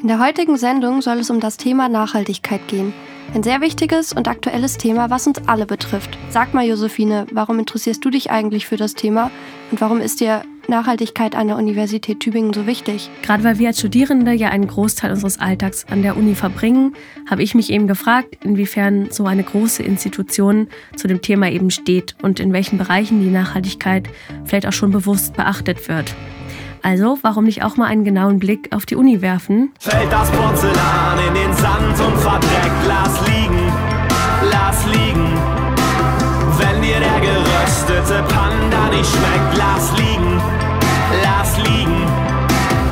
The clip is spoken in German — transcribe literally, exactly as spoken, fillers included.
In der heutigen Sendung soll es um das Thema Nachhaltigkeit gehen. Ein sehr wichtiges und aktuelles Thema, was uns alle betrifft. Sag mal, Josephine, warum interessierst du dich eigentlich für das Thema und warum ist dir Nachhaltigkeit an der Universität Tübingen so wichtig? Gerade weil wir als Studierende ja einen Großteil unseres Alltags an der Uni verbringen, habe ich mich eben gefragt, inwiefern so eine große Institution zu dem Thema eben steht und in welchen Bereichen die Nachhaltigkeit vielleicht auch schon bewusst beachtet wird. Also, warum nicht auch mal einen genauen Blick auf die Uni werfen? Fällt das Porzellan in